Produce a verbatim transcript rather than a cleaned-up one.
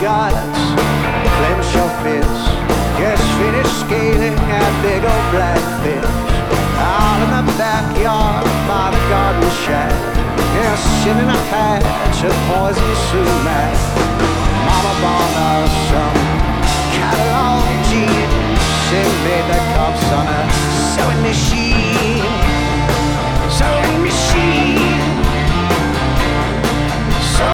guts, clench your fists. Just finished scaling that big old black fish out in the backyard by the garden shed. Yeah, sitting a patch of poison sumac. Mama bought us some catalog jeans and made the cups on a sewing machine.